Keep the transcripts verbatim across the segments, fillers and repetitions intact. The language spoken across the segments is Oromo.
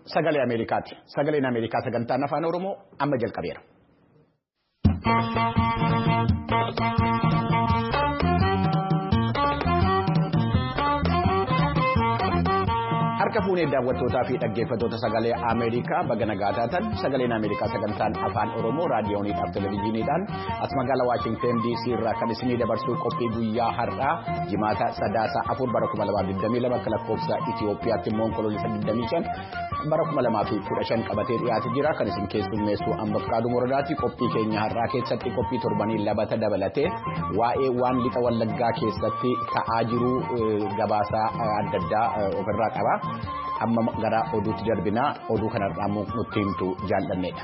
sagalee Ameerikaati. Sagaleen Ameerikaa sagantaan afaan Oromoo amma jalqabeera. Harka fuunee daawwattootaa fi dhaggeeffattoota sagalee Ameerikaa baga nagaa taatan sagaleen Ameerikaa sagantaan afaan Oromoo raadiyooniidhaaf televezyiiniidhaan as magaalaa Waashingteen D C irraa kan isinii dabarsuu qophii guyyaa har'aa jimaata sadaasa afur bara kuma lamaaf digdamii lama akka lakkoofsa Itoophiyaatti immoo onkoloolessa digdamii shan bara kuma lamaa fi kudha shan qabatee dhiyaatee jira kan isin keessummeessu amma Fikaaduu Moradaati. Qophii keenya har'aa keessatti qophii torbanii labata dabalatee waa'ee waan lixa Wallaggaa keessatti ta'aa jiru gabaasaa adda addaa ofirraa qaba. Amma gara oduutti darbinaa oduu kanarraa nutti himtu jaalladheedha.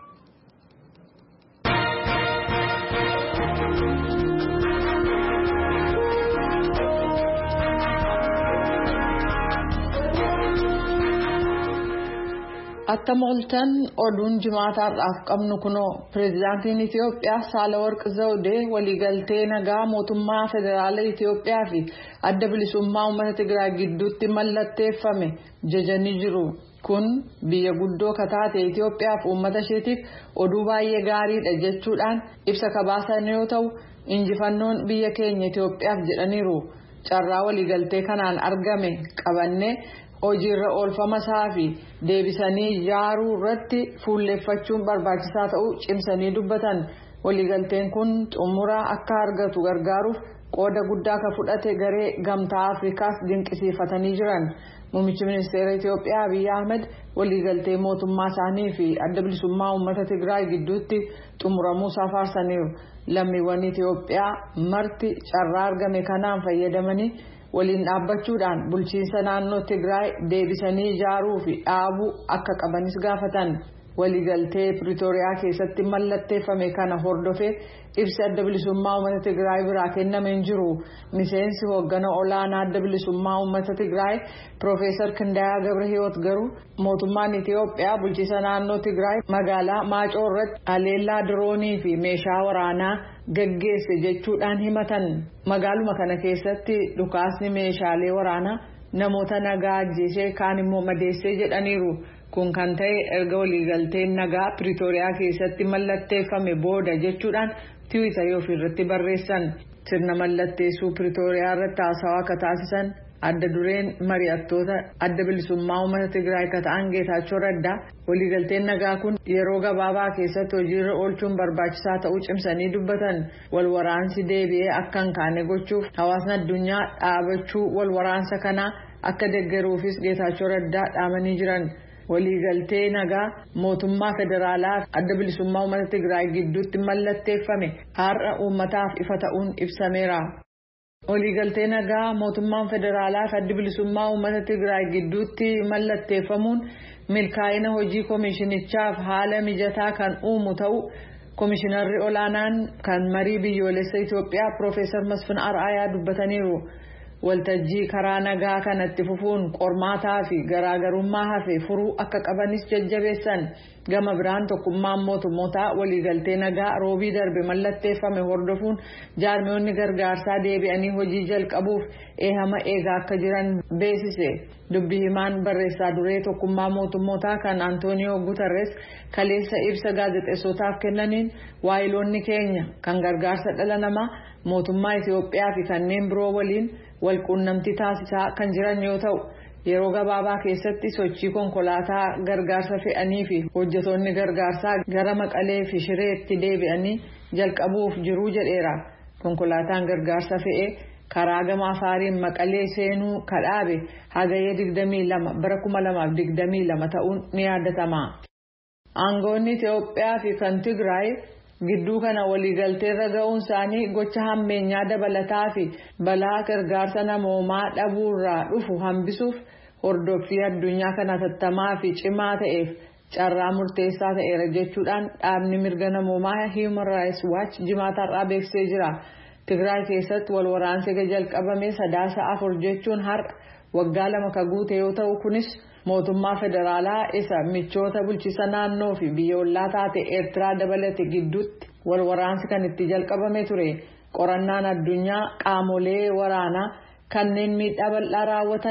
Akka mooltan oduun jimaataadhaaf qabnu kunoo pireezidaantiin Itiyoophiyaa Saalaworq Zawudee waliigaltee nagaa mootummaa federaalaa Itiyoophiyaa fi adda bilisummaa uummata Tigraay gidduutti mallatteeffame jajanii jiru. Kun biyya guddoo kataate Itiyoophiyaa fi uummata isheetiif oduu baay'ee gaariidha jechuudhaan ibsa kabaasan yoo ta'u injifannoon biyya keenya Itiyoophiyaaf jedhaniiru. Carraa waliigaltee kanaan argame qabannee hojiirra oolfama isaa fi deebisanii ijaaruu irratti fuulleeffachuun barbaachisaa ta'uu cimsanii dubbatan. Waliigalteen kun xumura akka argatu gargaaruuf qooda guddaa kan fudhate garee gamtaa Afrikaas dinqisiifatanii jiran. Muummichi ministeera Itiyoophiyaa Abiy Ahmed waliigaltee mootummaa isaanii fi adda bilisummaa uummata Tigraay gidduutti xumuramuu isaa faarsaniiru. Lammiiwwan Itiyoophiyaa marti carraa argame kanaan fayyadamanii waliin dhaabbachuudhaan bulchiinsa naannoo Tigraay deebisanii ijaaruu fi dhaabuu akka qabanis gaafatan. Waliigaltee Pretooriyaa keessatti mallatteeffame kana hordofee ibsi adda bilisummaa uummata Tigraay biraa kennameen jiru. Miseensi hoogganaa olaanaa adda bilisummaa uummata Tigraay Profeesar Kindayaa Gabrahiyoot garuu mootummaan Itiyoophiyaa bulchiinsa naannoo Tigraay magaalaa Maacoo irratti haleellaa diroonii fi meeshaa waraanaa gaggeesse jechuudhaan himatan. Magaaluma kana keessatti dhukaasni meeshaalee waraanaa namoota nagaa ajjeesee kaan immoo madeessee jedhaniiru. Kun kan ta'e erga waliigalteen nagaa Pretooriyaa keessatti mallatteeffame booda jechuudhaan tiwiitarii ofirratti barreessan. Sirna mallatteessuu Pretooriyaa irratti haasawaa akka taasisan adda dureen mari'attoota adda bilisummaa uummata Tigraay kan ta'an Geetaachoo Raddaa waliigalteen nagaa kun yeroo gabaabaa keessatti hojiirra oolchuun barbaachisaa ta'uu cimsanii dubbatan. Wal waraansi deebi'ee akka hin kaane gochuuf hawaasni addunyaa dhaabachuu wal waraansa kanaa akka deeggaruufis Geetaachoo Raddaa dhaamanii jiran. Waliigaltee nagaa mootummaa federaalaa adda bilisummaa uummata Tigraay gidduutti mallatteeffame har'a uummataaf ifa ta'uun ibsameera. Waliigaltee nagaa mootummaan federaalaa fi adda bilisummaa uummata Tigraay gidduutti mallatteeffamuun milkaa'ina hojii koomishinichaaf haala mijataa kan uumu ta'uu koomishinarri olaanaan kan marii biyyoolessa Itoophiyaa Profeesar Masfin Araayaa dubbataniiru. Waltajjii karaa nagaa kanatti fufuun qormaataa fi garaagarummaa hafe furuu akka qabanis jajjabeessan. Gama biraan tokkummaan mootummootaa waliigaltee nagaa roobii darbe mallatteeffame hordofuun jaarmiyoonni gargaarsaa deebi'anii hojii jalqabuuf eehama eegaa akka jiran beeksise. Dubbii himaan barreessaa duree tokkummaa mootummootaa kan Antooniyoo Guterres kaleessa ibsa gaazexeessotaaf kennaniin waayiloonni keenya kan gargaarsa dhala namaa mootummaa Itiyoophiyaa fi kanneen biroo waliin walquunnamtii taasisaa kan jiran yoo ta'u yeroo gabaabaa keessatti sochii konkolaataa gargaarsa fe'anii fi hojjetoonni gargaarsaa gara Maqalee fi Shireetti deebi'anii jalqabuuf jiru jedheera. Konkolaataan gargaarsa fe'ee karaa gama Afaariin Maqalee seenuu kadhaabe hagayya digdamii lama bara kuma lamaaf digdamii lama ta'uun ni yaadatama. Aangoonni Itiyoophiyaa fi kan Tigraay gidduu kana waliigalteerra ga'uun isaanii gocha hammeenyaa dabalataa fi balaa gargaarsa namoomaa dhabuurraa dhufu hambisuuf hordoffii addunyaa kana tattamaa fi cimaa ta'eef carraa murteessaa ta'eera jechuudhaan dhaabni mirga namoomaa Human Rights Watch jimaataarraa beeksisee jira. Tigraay keessatti wal waraansi jalqabame sadaasa afur jechuun har'a waggaa lama ka guute yoo ta'u kunis mootummaa federaalaa isa michoota bulchiinsa naannoo fi biyya ollaa taate Eertiraa dabalate gidduutti wal waraansi kan itti jalqabame ture. Qorannaan addunyaa qaamolee waraanaa kanneen miidhaa bal'aa raawwatan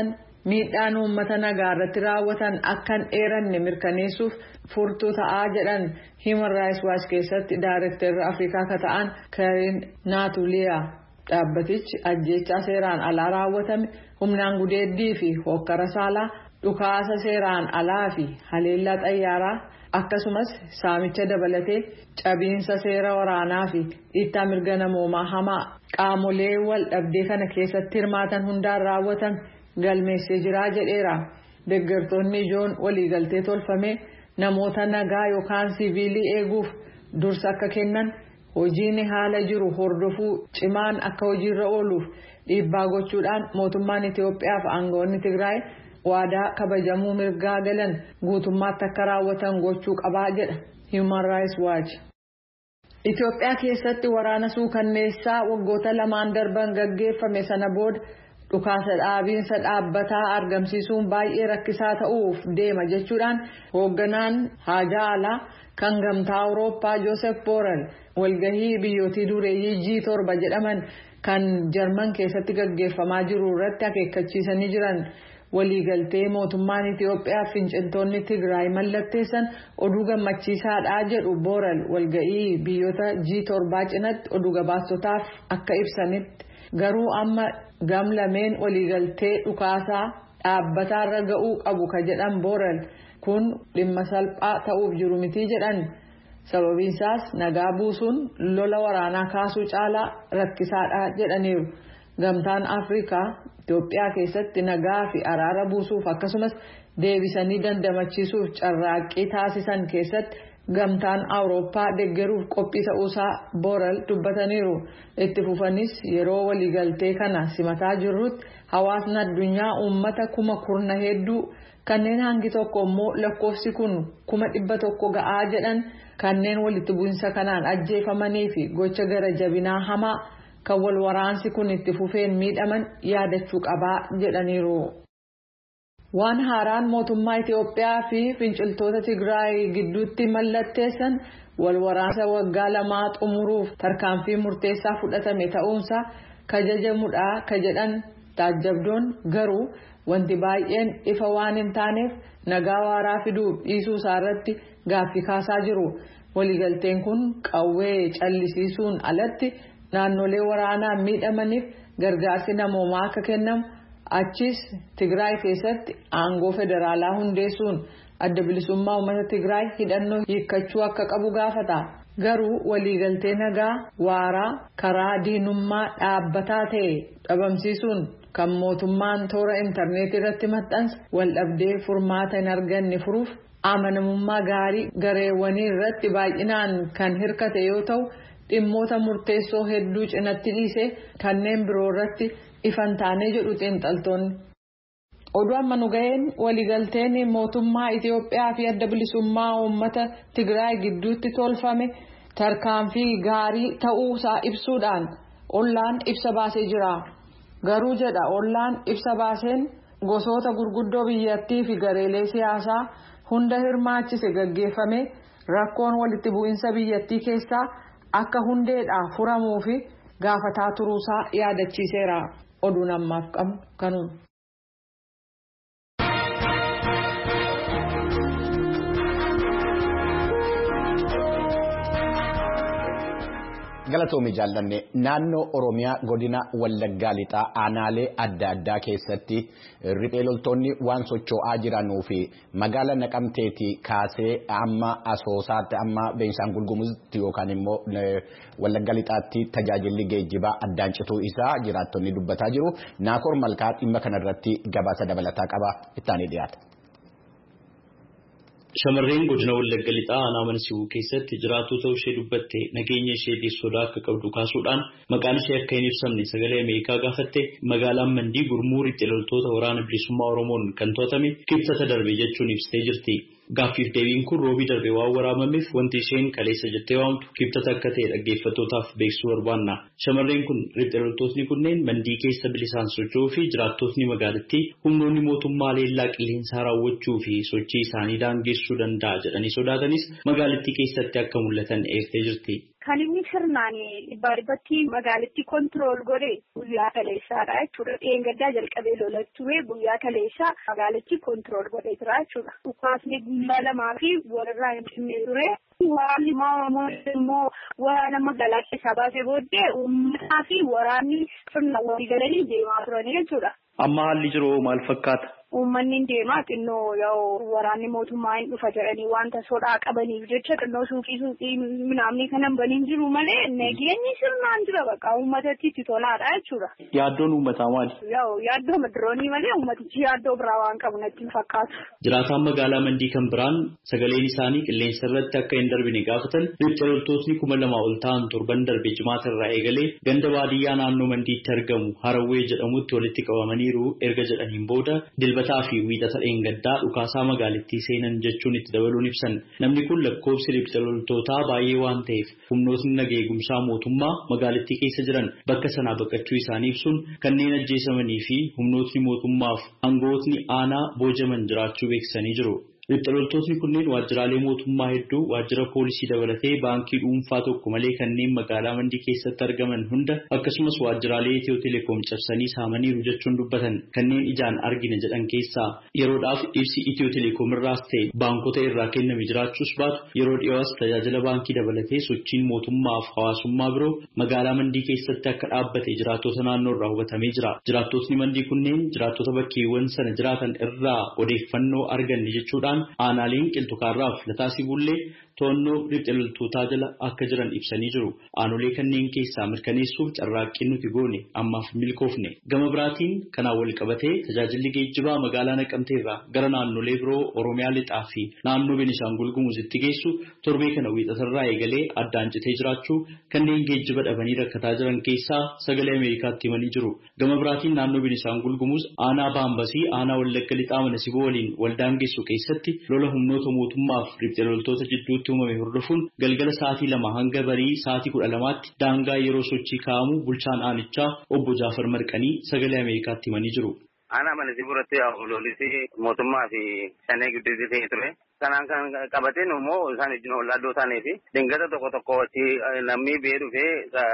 miidhaan uummata nagaa irratti raawwatan akka hin dheeranne mirkaneessuuf furtuu ta'aa jedhan Human Rights Watch keessatti Daayirektarri Afrikaa ka ta'an Karin Naatuliyaa. Dhaabbatichi ajjeechaa seeraan alaa raawwatame humnaan gudeeddii fi hokkara saalaa dhukaasa seeraan alaa fi haleellaa xayyaaraa akkasumas saamicha dabalatee cabiinsa seera waraanaa fi dhiittaa mirga namoomaa hamaa qaamolee wal dhabdee kana keessatti hirmaatan hundaan raawwatan galmeessee jiraa jedheera. Deeggartoonni ijoon waliigaltee tolfame namoota nagaa yookaan siviilii eeguuf dursa akka kennan hojiin haala jiru hordofuu cimaan akka hojiirra ooluuf dhiibbaa gochuudhaan mootummaan Itoophiyaa fi aangawoonni Tigraay waadaa kabajamuu mirgaa galan guutummaatti akka raawwatan gochuu qabaa jedha Human Rights Watch. Itoophiyaa keessatti waraana suukanneessaa waggoota lamaan darban gaggeeffame sana booda dhukaasa dhaabiinsa dhaabbataa argamsiisuun baay'ee rakkisaa ta'uuf deema jechuudhaan hoogganaan haajaa alaa kan gamtaa Awurooppaa Joosef Borrell walgahii biyyootii dureeyyii G torba jedhaman kan Jarman keessatti gaggeeffamaa jiru irratti akeekkachiisanii jiran. Waliigaltee mootummaan Itoophiyaa finciltoonni Tigraay mallatteessan oduu gammachiisaadha jedhu Borrell walgahii biyyoota G torba cinatti oduu gabaastotaaf akka ibsanitti garuu amma gam lameen waliigaltee dhukaasaa dhaabbataarra ga'uu qabu ka jedhan Borrell kun dhimma salphaa ta'uuf jiru miti jedhan. Sababiinsaas nagaa buusuun lola waraanaa kaasuu caalaa rakkisaadha jedhaniiru. Gamtaan Afrikaa Itoophiyaa keessatti nagaa fi araara buusuuf akkasumas deebisanii dandamachiisuuf carraaqqii taasisan keessatti gamtaan Awurooppaa deeggaruuf qophii ta'uusaa Borrell dubbataniiru. Itti fufanis yeroo waliigaltee kana simataa jirrutti hawaasni addunyaa uummata kuma kurna hedduu kanneen hangi tokko immoo lakkoofsi kun kuma dhibba tokko ga'aa jedhan kanneen walitti bu'insa kanaan ajjeefamanii fi gocha gara jabinaa hamaa kan wal waraansi kun itti fufeen miidhaman yaadachuu qabaa jedhaniiru. Waan haaraan mootummaa Itoophiyaa fi finciltoota Tigraay gidduutti mallatteessan wal waraansa waggaa lamaa xumuruuf tarkaanfii murteessaa fudhatame ta'uunsaa kajajamuudha ka jedhan taajjabdoon garuu wanti baay'een ifa waan hin taaneef nagaa waaraa fiduu dhiisuu isaarratti gaaffii kaasaa jiru. Waliigalteen kun qawwee callisiisuun alatti naannolee waraanaan miidhamaniif gargaarsi namoomaa akka kennamu achis Tigraay keessatti aangoo federaalaa hundeessuun adda bilisummaa uummata Tigraay hidhannoo hiikkachuu akka qabu gaafata. Garuu waliigaltee nagaa waaraa karaa diinummaa dhaabbataa ta'e dhabamsiisuun kan mootummaan toora intarneetii irratti maxxansa wal dhabdee furmaata hin arganne furuuf amanamummaa gaarii gareewwanii irratti baay'inaan kan hirkate yoo ta'u dhimmoota murteessoo hedduu cinatti dhiisee kanneen biroo irratti ifan taanee jedhu xiinxaltoonni. Oduu amma nu ga'een waliigalteen mootummaa Itoophiyaa fi adda bilisummaa uummata Tigraay gidduutti tolfame tarkaanfii gaarii ta'uusaa ibsuudhaan ollaan ibsa baasee jira. Garuu jedha ollaan ibsa baaseen gosoota gurguddoo biyyattii fi gareelee siyaasaa hunda hirmaachise gaggeeffame rakkoon walitti bu'insa biyyattii keessaa akka hundeedhaa furamuu fi gaafataa turuusaa yaadachiiseera. Oduun ammaaf qabnu kanuun. Galatoomi jaallanne naannoo Oromiyaa godina Wallaggaa lixaa aanaalee adda addaa keessatti riphee loltoonni waan socho'aa jiranuu fi magaala Naqamteetii kaasee amma Asoosaatti amma Beenishaangul Gumuuztti yookaan immoo Wallaggaa lixaatti tajaajilli geejjibaa addaan cituu isaa jiraattonni dubbataa jiru. Naakoor Malkaa dhimma kanarratti gabaasa dabalataa qaba ittaanii dhiyaata. Shamarreen godina Wallagga lixaa aanaa Mansiibuu keessatti jiraatu ta'uu ishee dubbatte nageenya ishee sodaa akka qabdu kaasuudhaan maqaan ishee akka hin ibsamne sagalee Ameerikaa gaafatte magaalaan Mandii gurmuu riphee loltoota waraana bilisummaa Oromoon kan to'atame kibxata darbe jechuun ibsitee jirti. Gaaffiif deebiin kun roobii darbe waan waraamameef wanti isheen kaleessa jettee waamtu kibxata akka ta'e dhaggeeffattootaaf beeksisuu barbaanna. Shamarreen kun riphee loltootni kunneen Mandii keessa bilisaan socho'uu fi jiraattotni magaalattii humnoonni mootummaa leellaa qilleensaa raawwachuu fi sochii isaanii daangeessuu danda'a jedhanii sodaatanis magaalattii keessatti akka mul'atan eertee jirti. kan inni sirnaani dhibbatti magaalitti kontirool godhe guyyaa kaleessaadha jechuudha. Dheengaddaa jalqabee lolachuu guyyaa kaleessaa magaalitti kontirool godhee jira jechuudha. Dhukaasni guyyaa lamaa fi walirraa hin dhimne ture. Waraanni immoo waraana magaalaa keessaa baasee booddee uummataa fi waraanni sirna walii galanii deemaa turanii jechuudha. Amma haalli jiru maal fakkaata? Uummanni deemaa xinnoo yoo waraanni mootummaa hin dhufa jedhanii wanta sodaa qabaniif jecha xinnoo suuqii suuqii minaamni kanan baniin jiru malee nageenyi sirnaan jira bakka uummatatti itti tolaadha jechuudha. Yaaddoon uummataa maali? Yoo yaaddoo madiroonii malee uummatichi yaaddoo biraa waan qabu natti hin fakkaatu. Jiraataan magaalaa Mandii kan biraan sagaleen isaanii qilleensa irratti akka hin darbine gaafatan riphxee loltootni kuma lama ol ta'an torban darbe jimaata irraa eegalee ganda baadiyyaa naannoo Mandiitti argamu Harawwee jedhamutti walitti qabamaniiru erga jedhaniin booda dilbataa fi wiixata dheengaddaa dhukaasaa magaalittii seenan jechuun itti dabaluun ibsan. Namni kun lakkoofsi riphxee loltootaa baay'ee waan ta'eef humnootni nageegumsaa mootummaa magaalittii keessa jiran bakka sanaa baqachuu isaanii ibsuun kanneen ajjeesamanii fi humnootni mootummaaf aangootni aanaa boojaman jiraachuu beeksisanii jiru. Riphxee loltootni kunneen waajjiraalee mootummaa hedduu waajjira poolisii dabalatee baankii dhuunfaa tokko malee kanneen magaalaa Mandii keessatti argaman hunda akkasumas waajjiraalee Itiyoo Telekoom cabsanii saamaniiru jechuun dubbatan. Kanneen ijaan argina jedhan keessaa yeroodhaaf ibsi Itiyoo Telekoom irraas ta'e baankota irraa kenname jiraachuus baatu yeroo dhiyoos tajaajila baankii dabalatee sochiin mootummaaf hawaasummaa biroo magaalaa Mandii keessatti akka dhaabbate jiraattota naannoo irraa hubatamee jira. Jiraattotni Mandii kunneen jiraattota bakkeewwan sana jiraatan irraa odeeffannoo arganne jechuudhaan aanaaleen qilxukaarraaf lataasii bullee to'annoo riphxee loltootaa jala akka jiran ibsanii jiru. Aanolee kanneen keessaa mirkaneessuuf carraaqqii nuti goone ammaaf milkoofne. Gama biraatiin kanaan wal qabatee tajaajilli geejjibaa magaalaa Naqamtee irraa gara naannolee biroo Oromiyaa lixaa fi naannoo Beenishaangul Gumuzitti geessu torbee kana wiixatarraa eegalee addaan citee jiraachuu kanneen geejjiba dhabanii rakkataa jiran keessaa sagalee Ameerikaatti himanii jiru. Gama biraatiin naannoo Beenishaangul Gumuz aanaa Baambasii aanaa Wallagga lixaa Manasiboo waliin waldaangeessu keessatti lola humnoota mootummaaf riphxee loltoota jidduu uumame hordofuun galgala sa'aatii lama hanga barii sa'aatii kudha lamaatti daangaa yeroo sochii kaa'amu bulchaan aanichaa obbo Jaafar Marqanii sagalee Ameerikaatti himanii jiru. Aanaa Manasibuuratti lolisi mootummaa fi shanee gidduutti ta'ee ture. Kanaan kan qabateen immoo isaan wajjin ollaaddoo taanee fi dingata tokko tokko namni biyya dhufee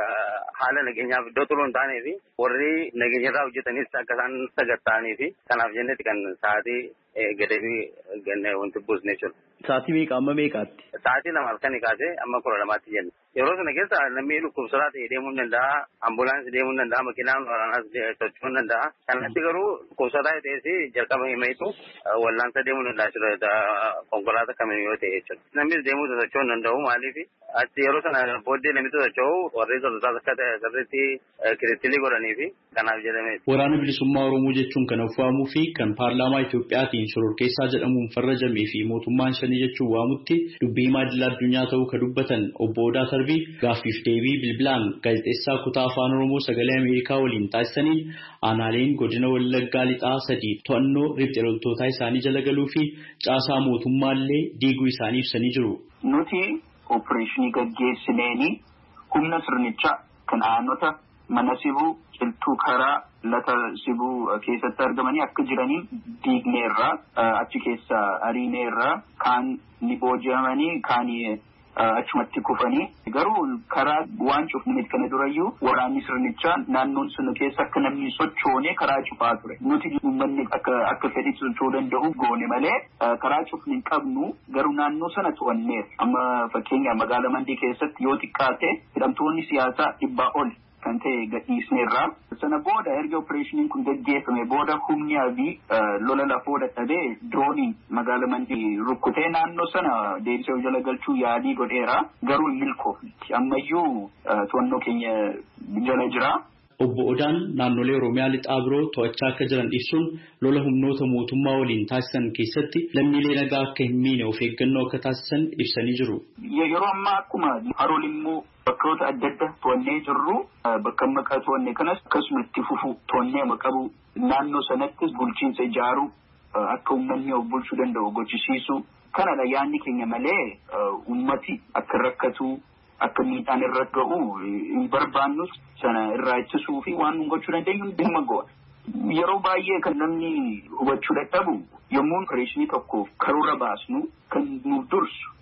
haala nageenyaaf iddoo toluu hin taanee fi warri nageenyarraa hojjetanis akka isaan sagatta'anii fi kanaaf jennetti kan sa'aatii gadee ganne wanti buusne jechuudha. Sa'aatii meeqa amma meeqaatti? Sa'aatii lama halkanii kaasee amma kudha lamaatti jenna. Yeroo sana keessa namni dhukkubsataa ta'e deemuu ni danda'a, ambulaansii deemuu ni danda'a, makiinaan waraanaas socho'uu ni danda'a. Kanatti garuu dhukkubsataa ta'es jalqaba himeetu wallaansa deemuu ni danda'a konkolaataa kamiin yoo ta'e jechuudha. Namnis deemuu socho'uu ni danda'u maaliif achi yeroo sana booddee namni socho'u warri sosochaas akka ta'e sirriitti kiritilii godhanii fi kanaaf jedhamee. Waraana bilisummaa Oromoo jechuun kan uffaamuu fi kan paarlaamaa Itoophiyaatiin shororkeessaa jedhamuun farrajamee fi mootummaan shanii jechuun waamutti dubbii himaa idil addunyaa ta'uu kan dubbatan obbo Odaa Tarbii gaaffiif deebii bilbilaan gaazexeessaa kutaa afaan Oromoo sagalee Ameerikaa waliin taasisaniin aanaaleen godina Wallaggaa lixaa sadii to'annoo riphxee loltootaa isaanii jala galuu fi caasaa mootummaallee diiguu isaanii ibsanii jiru. Nuti opereeshinii gaggeessineeni humna sirnichaa kan aanota mana sibuu ciltuu karaa lata sibuu keessatti argamanii akka jiranii diigneerraa achi keessa ariineerraa kaan ni booji'amanii kaan achumatti kufanii garuu karaa waan cufne kana durayyuu waraanni sirnichaa naannoon sun keessa akka namni sochoone karaa cufaa ture. Nuti uummanni akka akka fedhii socho'uu danda'u goone malee karaa cufne hin qabnu garuu naannoo sana to'anneera. Amma fakkeenya magaalaa Mandii keessatti yoo xiqqaate hidhamtoonni siyaasaa dhibbaa ol kan ta'e gadhiisneerraa. Sana booda erga opereeshiniin kun gaggeeffame booda humnaa fi lola lafoo dadhabee dirooniin magaalaa Mandii rukkutee naannoo sana deebisee jala galchuu yaadii godheera garuu hin milkoofne. Ammayyuu to'annoo keenya jala jira. Obbo Odaan naannolee Oromiyaa lixaa biroo to'achaa akka jiran ibsuun lola humnoota mootummaa waliin taasisan keessatti lammiilee nagaa akka hin miine of eeggannoo akka taasisan ibsanii jiru. Yeroo ammaa akkuma haroon immoo bakkoota adda addaa to'annee jirru bakka maqaa to'annee kanas akkasuma itti fufu to'annee maqabu naannoo sanattis bulchiinsa ijaaruu akka uummanni of bulchuu danda'u gochisiisu kanadha yaadni keenya malee uummati akka rakkatu. Akka miidhaan irra ga'u hin barbaannus sana irraa ittisuu fi waan gochuu dandeenyu dhimma goona. Yeroo baay'ee kan namni hubachuu dadhabu yommuu opereeshinii tokkoof karoora baasnu kan nuuf dursu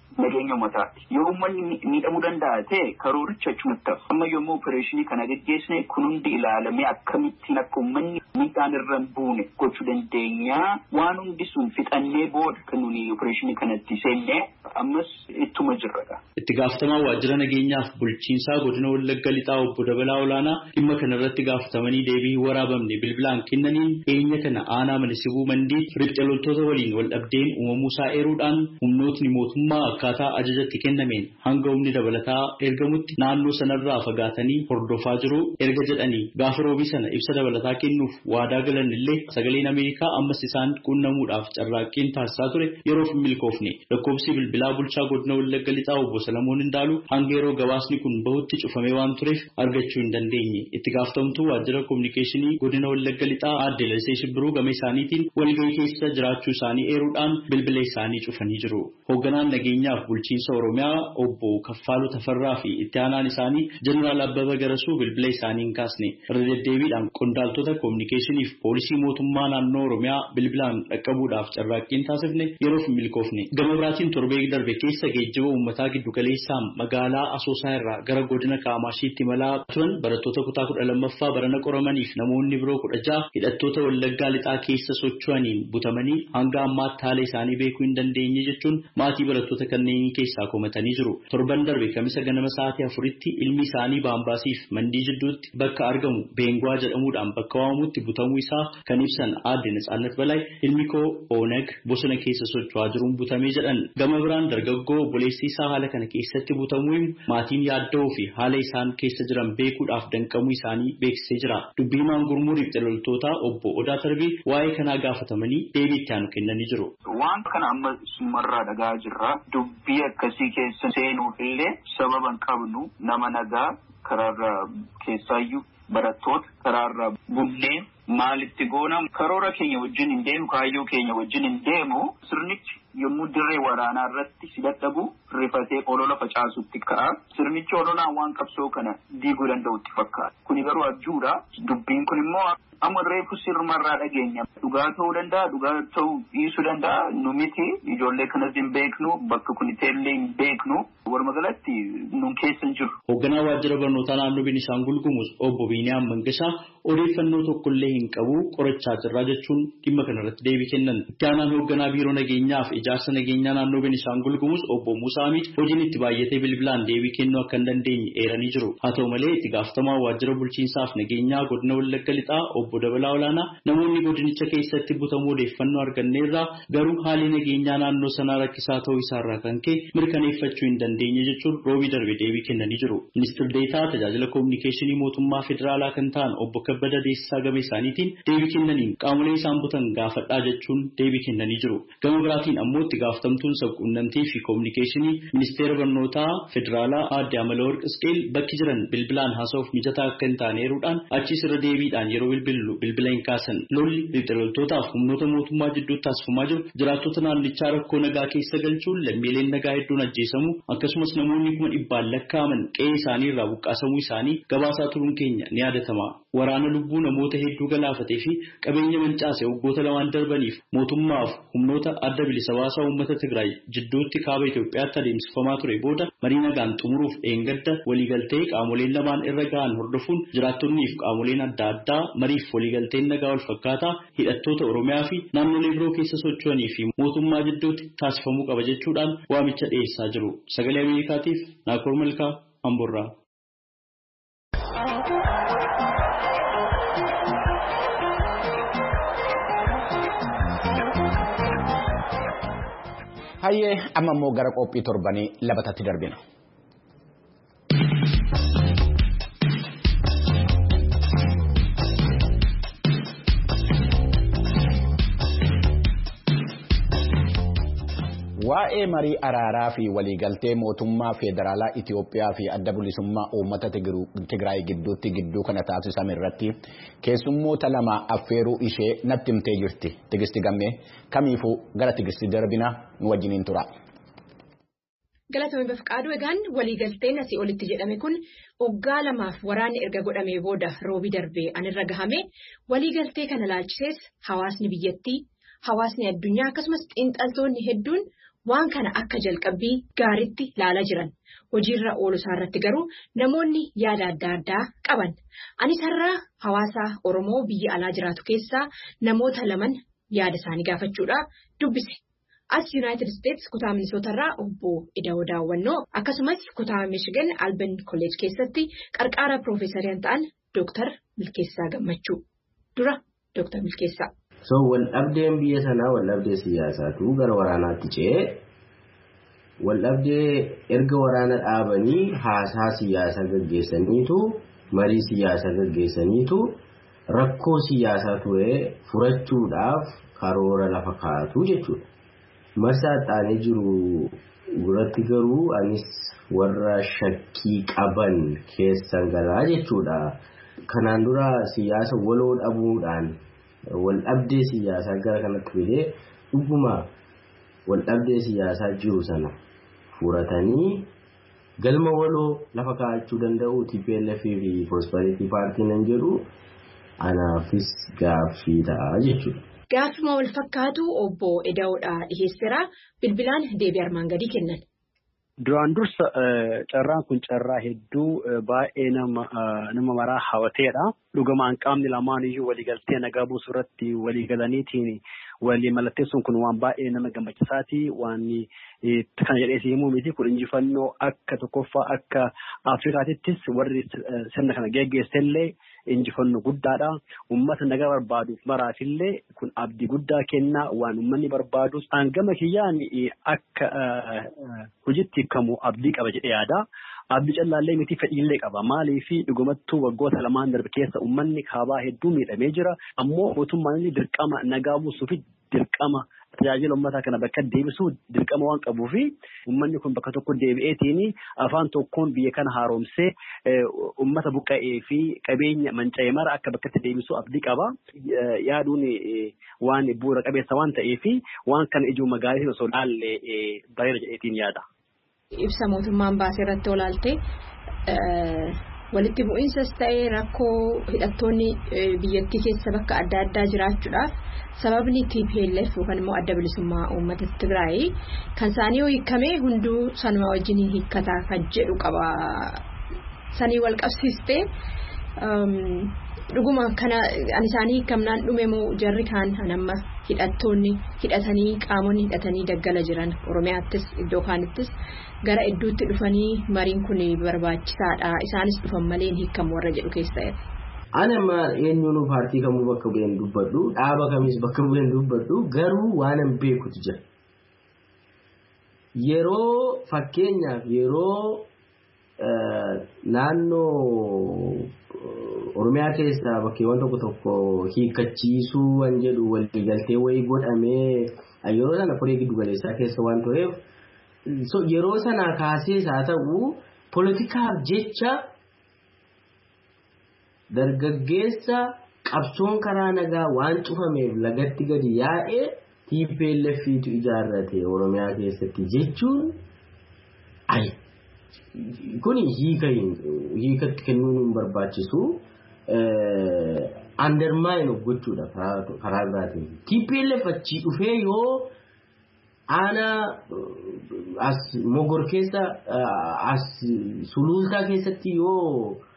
nageenya ummataati. Yoo uummanni miidhamuu danda'a ta'e karooricha cumuttaaf. Amma yommuu opereeshinii kana gaggeessine kun hundi ilaalamee akkamittiin akka uummanni miidhaan irra hin buune gochuu dandeenya. Waan hundi sun fixannee booda kan nuni opereeshinii kanatti seennee ammas ittuma jirra. Itti gaafatamaa waajjira nageenyaaf bulchiinsaa godina Wallagga Lixaa obbo Dabalaa Olaanaa dhimma kanarratti gaafatamanii deebii waraabamne bilbilaan kennaniin eenya kana aanaa Manisibuu Mandii riphxee loltoota waliin wal dhabdeen uumamuusaa eeruudhaan humnootni mootummaa akkaataa ajajatti kennameen hanga humni dabalataa ergamutti naannoo sanarraa fagaatanii hordofaa jiru erga jedhanii gaafa roobii sana ibsa dabalataa kennuuf waadaa galan illee sagaleen Ameerikaa ammas isaan qunnamuudhaaf carraaqqiin taasisaa ture yeroof milkoofne lakkoofsi bilbilaa bulchaa godina Wallagga Lixaa obbo Salamoon Indaaluu hanga yeroo gabaasni kun bahutti cufamee waan tureef argachuu hin dandeenye. Itti gaafatamtuu waajjira kominikeeshinii godina Wallagga Lixaa aadde Lasee Shibbiruu gama isaaniitiin walgahii keessa jiraachuu isaanii eeruudhaan bilbila isaanii cufanii jiru. Hoogganaan nageenyaaf bulchiinsa Oromiyaa obbo Kaffaaluu Tafarraa fi itti aanaan isaanii Jeneraal Abbabaa Garasuu bilbila isaanii hin kaasne. Irra deddeebiidhaan qondaaltota kominikeeshiniif poolisii mootummaa naannoo Oromiyaa bilbilaan dhaqqabuudhaaf carraaqqiin taasifne yeroof milkoofne. Gama biraatiin torbee darbe keessa geejjiba uummataa giddu galeessaan magaalaa Asoosaa irraa gara godina Kaamashiitti imalaa turan barattoota kutaa kudha lammaffaa barana qoramaniif namoonni biroo kudha ja'a hidhattoota Wallaggaa Lixaa keessa socho'aniin butamanii hanga ammaatti haala isaanii beekuu hin dandeenye jechuun maatii barattoota kanneenii keessaa komatanii jiru. Torban darbe kamisa ganama sa'aatii afuritti ilmi isaanii Baambaasiif Mandii jidduutti bakka argamu Beengwaa jedhamuudhaan bakka waamamutti butamuu isaa kan ibsan aadde Natsaannat Balay ilmi koo Oonag bosona keessa socho'aa jiruun butamee jedhan. Gama biraan dargaggoo obboleessi isaa haala kana keessatti butamuu maatiin yaaddoo fi haala isaan keessa jiran beekuudhaaf danqamuu isaanii beeksisee jira. Dubbii himaan gurmuu riphxee loltootaa obbo Odaa Tarbii waa'ee kanaa gaafatamanii deebii itti aanu kennanii jiru. Waan kana amma sumarraa dhagaa jirra. Dubbii akkasii keessa seenuuf illee sababa hin qabnu nama nagaa karaarra keessaayyuu barattoota karaarra bullee maalitti goona karoora keenya wajjin hin deemu kaayyoo keenya wajjin hin deemu sirnichi yommuu dirree waraanaa irratti si dadhabu rifatee olola facaasutti ka'a. Sirnichi ololaan waan qabsoo kana diiguu danda'utti fakkaata. Kuni garuu abjuudha. Dubbiin kun immoo amma reefu sirmarraa dhageenya. Dhugaa ta'uu danda'a, dhugaa ta'uu dhiisuu danda'a. Nu miti ijoollee kanas hin beeknu, bakka kun illee hin beeknu. Walumaa galatti nun keessa hin jiru. Hoogganaa waajjira barnootaa naannoo Beenishaangul Gumuz obbo Biiniyaam Mangashaa odeeffannoo tokkollee hin qabu qorachaa jirra jechuun dhimma kanarratti deebii kennan. Itti aanaan hoogganaa biiroo nageenyaaf ijaarsa nageenyaa naannoo Beenishaangul Gumuz obbo Musaa Hamid hojiin itti baay'atee bilbilaan deebii kennuu akka hin dandeenye eeranii jiru. Haa ta'u malee itti gaafatamaa waajjira bulchiinsaaf nageenyaa godina Wallagga Lixaa obbo Dabalaa Olaanaa namoonni godinicha keessatti butamuu odeeffannoo arganneerraa garuu haalli nageenyaa naannoo sanaa rakkisaa ta'uu isaarraa kan ka'e mirkaneeffachuu hin dandeenye jechuun roobii darbe deebii kennanii jiru. Ministeerri Deetaa tajaajila kominikeeshinii mootummaa federaalaa kan ta'an obbo Kabbada Deessisaa gama isaaniitiin deebii kennaniin qaamolee isaan butan gaafadhaa jechuun deebii kennanii jiru. Gama biraatiin ammoo itti gaafatamtuun sabquunnamtii fi kominikeeshinii ministeera barnootaa federaalaa aadde Amalaworq Isqeel bakki jiran bilbilaan haasa'uuf mijataa akka hin taane eeruudhaan achis irra deebiidhaan yeroo bilbilu bilbila hin kaasan. Lolli riphxee loltootaaf humnoota mootummaa jidduutti taasifamaa jiru jiraattota naannichaa rakkoo nagaa keessa galchuun lammiileen nagaa hedduun ajjeesamu akkasumas namoonni kuma dhibbaan lakkaa'aman qe'ee isaanii irraa buqqaasamuu isaanii gabaasaa turuun keenya ni yaadatama. Waraana lubbuu namoota hedduu galaafatee fi qabeenya mancaase waggoota lamaan darbaniif mootummaaf humnoota adda bilisa baasaa uummata Tigraay jidduutti kaaba Itoophiyaatti adeemsifamaa ture booda marii nagaan xumuruuf dheengadda waliigaltee qaamoleen lamaan irra ga'an hordofuun jiraattonnii fi qaamoleen adda addaa mariif waliigalteen nagaa wal fakkaataa hidhattoota Oromiyaa fi naannolee biroo keessa socho'anii fi mootummaa jidduutti taasifamuu qaba jechuudhaan waamicha dhiyeessaa jiru. Sagalee Ameerikaatiif Naakoor Malkaa Amborraa. Hayyee amma immoo gara qophii torbanii labatatti darbina. Waa'ee marii araaraa fi waliigaltee mootummaa federaalaa Itoophiyaa fi adda bilisummaa uummata Tigraay gidduutti gidduu kana taasisame irratti keessummoota lama affeeruu ishee natti himtee jirti. Tigisti Gammee kamiifuu gara Tigisti darbina nu wajjiniin tura. Galatoomii Bafqaaduu egaan waliigalteen asii olitti jedhame kun waggaa lamaaf waraanni erga godhamee booda roobii darbee anirra gahame waliigaltee kana laalchisees hawaasni biyyattii hawaasni addunyaa akkasumas xiinxaltoonni hedduun waan kana akka jalqabbii gaariitti ilaalaa jiran. Hojiirra oolu isaarratti garuu namoonni yaada adda addaa qaban. Anis har'a hawaasa Oromoo biyya alaa jiraatu keessaa namoota laman yaada isaanii gaafachuudhaan dubbise. As United States kutaa Minisootarraa obbo Ida'oo Daawwannoo akkasumas kutaa Michigan Alban College keessatti qarqaara Piroofeesariin ta'an Dooktar Milkeessaa Gammachuu. Dura Dooktar Milkeessaa. So wal dhabdeen biyya sanaa wal dhabdee siyaasaatu gara waraanaatti ce'ee wal dhabdee erga waraana dhaabanii haasaa siyaasaa gaggeessaniitu marii siyaasaa gaggeessaniitu rakkoo siyaasaa ture furachuudhaaf karoora lafa kaa'atu jechuudha. Marsaa xaanee jiru duratti garuu anis warra shakkii qaban keessan galaa jechuudha. Kanaan dura siyaasa waloo dhabuudhaan wal dhabdee siyaasaa gara kanatti fidee dhuguma wal dhabdee siyaasaa jiru sana furatanii galma waloo lafa kaa'achuu danda'u T P L F fi Prosperity Party nan jedhu anaafis gaaffii ta'a jechuudha. Gaaffuma wal fakkaatu obbo Ida'oodhaa dhiheessera bilbilaan deebii armaan gadii kennan. Duraan dursa carraan kun carraa hedduu baay'ee nama nama maraa hawateedha. Dhugumaan qaamni lamaan iyyuu waliigaltee nagaa buusuu irratti waliigalaniitiin walii mallatteessuun kun waan baay'ee nama gammachiisaati. Waan kana jedhee siimuu miti kun injifannoo akka tokkoffaa akka Afrikaatittis warri sirna kana geggeessellee injifannoo guddaadha. Uummata nagaa barbaaduuf maraafillee kun abdii guddaa kenna waan uummanni barbaadus hangama kiyyaan akka hojiitti kamu abdii qaba jedhee yaada. Abdii callaallee miti fedhiillee qaba. Maaliif dhugumattuu waggoota lamaan darbe keessa uummanni kaabaa hedduu miidhamee jira. Ammoo mootummaan dirqama nagaa buusuu fi dirqama tajaajila uummataa kana bakka deebisuu dirqama waan qabuuf uummanni kun bakka tokko deebi'eetiin afaan tokkoon biyya kana haaromsee uummata buqqa'ee fi qabeenya manca'ee mara akka bakkatti deebisuu abdii qaba. Yaaduun waan bu'uura qabeessa waan ta'eef waan kana ijoo magaalaa osoo ilaalle bareeda jedheetiin yaada. Ibsa mootummaan baasee irratti olaalte walitti bu'iinsas ta'ee rakkoo hidhattoonni biyyattii keessa bakka adda addaa jiraachuudhaaf sababni T P L F yookaan immoo adda bilisummaa uummata Tigraay kan isaanii hiikamee hunduu sanuma wajjin hiikkataa kan jedhu qaba. Sanii wal qabsiistee dhuguma kana ani isaanii hiikamnaan dhume moo jarri kaan hanamma hidhattoonni hidhatanii qaamonni hidhatanii daggala jiran Oromiyaattis iddoo kaanittis gara idduutti dhufanii mariin kun barbaachisaadha isaanis dhufan malee hiikamu warra jedhu keessa jira. Anama eenyuun paartii kamuu bakka bu'een dubbadhu dhaaba kamis bakka bu'een dubbadhu garuu waan an beekutu jira. Yeroo fakkeenyaaf yeroo naannoo Oromiyaa keessaa bakkeewwan tokko tokko hiikachiisuu waan jedhu waliigaltee wayii godhamee yeroo sana koree giddu galeessaa keessa waan tureef so yeroo sana kaasee haa ta'u poolitikaaf jecha dargaggeessa qabsoon karaa nagaa waan cufameef lagatti gadi yaa'ee T P L F tu ijaarrate Oromiyaa keessatti jechuun ay kuni hiika hiikatti kennuun hin barbaachisu undermine gochuudha karaa biraatiin T P L F achi dhufee yoo ana as mogor keessa as sulultaa keessatti yoo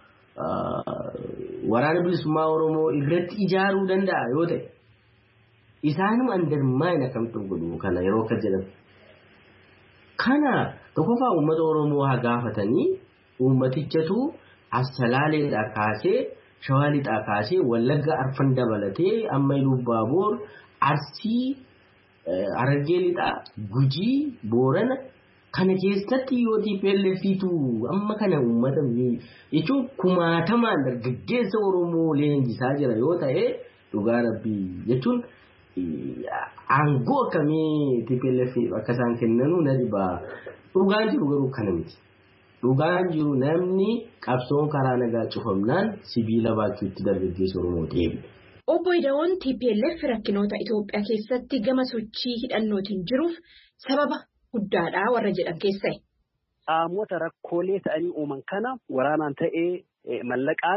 waraana bilisummaa Oromoo irratti ijaaruu danda'a yoo ta'e isaanuma undermine akkamitti godhu kana yeroo akka jedhan kana tokkoffaa uummata Oromoo haa gaafatanii uummatichatu as salaaleedhaa kaasee shawaalidhaa kaasee wallagga arfan dabalatee amma Ilubaaboor Arsii Harargeelidhaa Gujii Boorana kana keessatti yoo T P L F tu amma kana uummata jechuun kumaatamaan dargaggeessa Oromoo leenjisaa jira yoo ta'e dhugaa rabbii jechuun aangoo akkamii T P L F akka isaan kennanu na dhibaa dhugaan jiru garuu kana miti. Dhugaan jiru namni qabsoon karaa nagaa cufamnaan sibiila baachuutti dargaggeessa Oromoo deebi. Obbo Ida'oon T P L F rakkinoota Itoophiyaa keessatti gama sochii hidhannootiin jiruuf sababa guddaadha warra jedhan keessa. Qaamota rakkoolee ta'anii uuman kana waraanaan ta'ee mallaqaan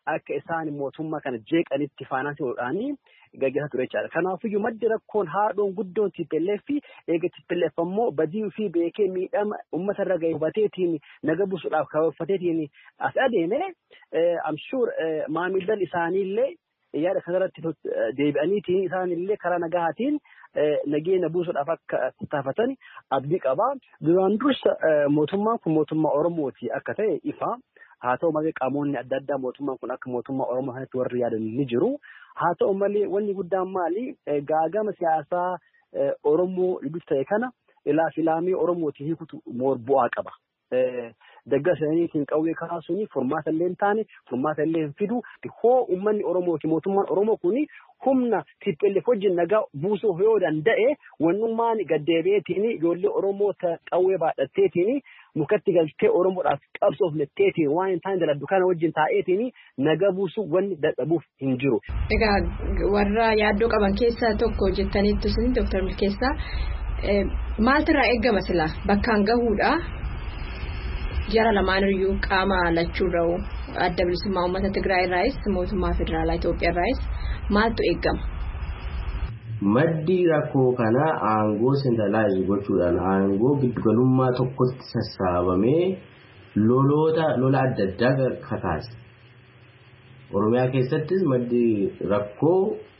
akka isaan mootummaa kana jeeqanitti faanaansii godhaanii gaggeessaa ture jechaadha. Kanaafiyyuu maddi rakkoon haadhoon guddoon T P L F eega T P L F ammoo badii fi beekee miidhama uummata irra ga'e hubateetiin naga buusuudhaaf karoorfateetiin as adeeme I'm sure maamillan isaaniillee yaada kanarratti deebi'aniitiin isaanillee karaa nagahaatiin nageenya buusuudhaaf akka taafatan abdii qaba. Duraan dursa mootummaan kun mootummaa Oromooti akka ta'e ifa. Haa ta'u malee qaamonni adda addaa mootummaan kun akka mootummaa Oromoo kanatti warri yaadan ni jiru. Haa ta'u malee wanni guddaan maali gaagama siyaasaa Oromoo iddoo ta'e kana ilaa filaamii Oromooti hiikutu moor bu'aa qaba. Dagga saniitiin qawwee kaasuuni furmaata illee hin taane furmaata illee hin fidu hoo uummanni Oromoo ki mootummaan Oromoo kuni humna T P L F wajjin nagaa buusuu yoo danda'e wannummaan gaddeebi'eetiin ijoollee Oromoo qawwee baadhatteetiin mukatti galtee Oromoodhaaf qabsoof netteetiin waan hin taane daladdu kana wajjin taa'eetiin nagaa buusuu wanni dadhabuuf hin jiru. Egaa warra yaaddoo qaban keessaa tokko jettaniittu isin Dooktar Milkeessaa maaltirraa eegama sila bakkaan gahuudha? Jara lamaan iyyuu qaama lachuu ra'u adda bilisummaa uummata Tigraay irraayis mootummaa federaalaa Itoophiyaa irraayis maaltu eegama? Maddi rakkoo kana aangoo sentralaayiz gochuudhaan aangoo giddugalummaa tokkotti sassaabamee loloota lola adda addaa kakaase. Oromiyaa keessattis maddi rakkoo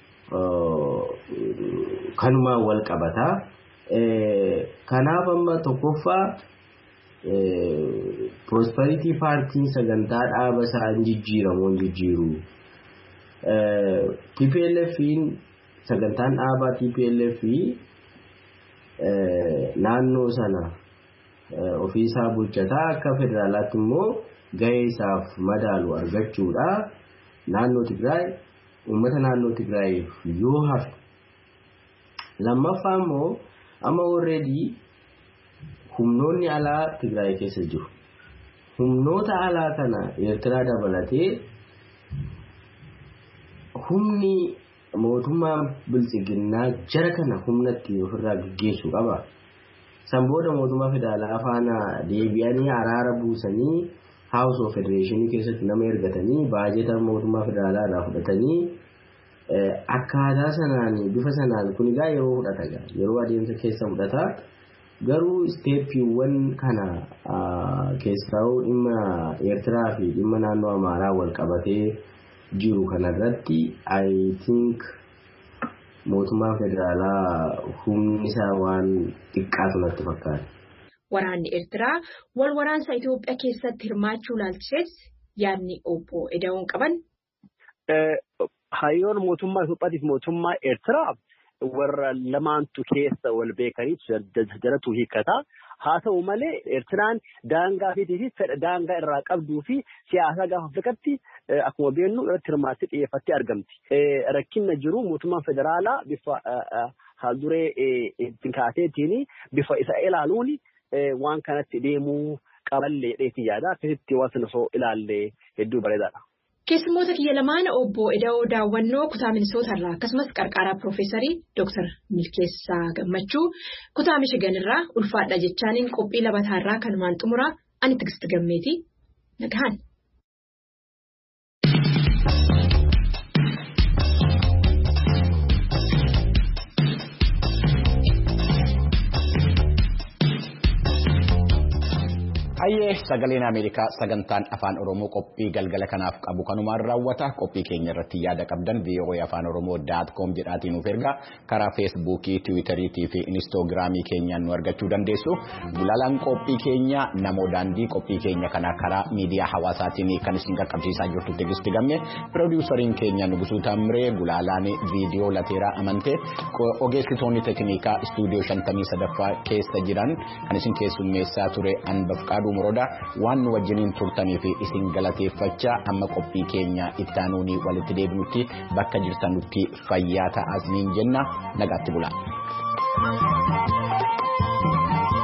kanumaan wal qabata. Kanaaf amma tokkoffaa Prosperity Party sagantaa dhaaba isaa jijjiiramu jijjiiru. T P L F sagantaan dhaabaa T P L F naannoo sana ofiisaa bulchataa akka federaalaatti immoo gahee isaaf madaalu argachuudha. Naannoo Tigraay uummata naannoo Tigraay yoo hafe lammaffaa immoo amma already humnoonni alaa Tigraay keessa jiru. Humnoota alaa kana Eertiraa dabalatee humni mootummaa biltsiginnaa jara kana humnatti ofirraa gaggeessuu qaba. San booda mootummaa federaalaa faana deebi'anii araara buusanii House of Federation keessatti nama ergatanii baajeta mootummaa federaalaa irraa fudhatanii akkaataa sanaan bifa sanaan kun egaa yeroo fudhata yeroo adeemsa keessa fudhata. Garuu steepiiwwan kana keessaa dhimma Eertiraa fi dhimma naannoo Amaaraa wal qabatee jiru kanarratti I think mootummaa federaalaa humni isaa waan xiqqaatu natti fakkaata. Waraanni Eertiraa wal waraansa Itoophiyaa keessatti hirmaachuu laalchisees yaadni obbo Edawoon qaban. Hayyoon mootummaa Itoophiyaatiif mootummaa Eertiraa warra lamaantu keessa wal beekanii jalatu hiikkata. Haa ta'u malee Eertiraan daangaa fi fedha daangaa irraa qabduu fi siyaasa gaafa Afrikaatti akkuma beeknu irratti hirmaattee xiyyeeffattee argamti. Rakkinna jiru mootummaan federaalaa bifa haalduree ittiin kaateetiin bifa isa ilaaluun waan kanatti deemuu qaballee dheetii yaada. Akkasitti waan sana osoo ilaallee hedduu bareedaadha. Keessummoota kiyya lamaan obbo Eda'oo daawwannoo kutaa Minisootaa irraa akkasumas qarqaaraa Piroofeesarii Dooktar Milkeessaa Gammachuu kutaa Mishigan irraa ulfaadha jechaaniin qophii labataa irraa kanumaan xumuraa ani Tigist Gammeetii nagahan. Ayyee sagaleen Ameerikaa sagantaan afaan Oromoo qophii galgala kanaaf qabu kanumaan raawwata. Qophii keenya irratti yaada qabdan v o a afaan oromoo dot com jedhaatiin nuuf ergaa karaa feesbuukii, tiwiitarii fi inistoogiraamii keenyaan nu argachuu dandeessu. Gulaalaan qophii keenya namoo daandii qophii keenya kana karaa miidiyaa hawaasaatiin kan isin qaqqabsiisaa jirtu Tigist Gammee, piroodiwusariin keenya Nugusuu Taamree, gulaalaan viidiyoo Lateeraa Amantee, ogeessitoonni teeknikaa istuudiyoo shantamii sadaffaa keessa jiran kan isin keessummeessaa ture Anbafqaaduu Morodaa waan nu wajjiniin turtanii fi isin galateeffachaa amma qophii keenya itti aanuun walitti deebinutti bakka jirtanutti fayyaa ta'aa isiniin jenna nagaatti bulaa.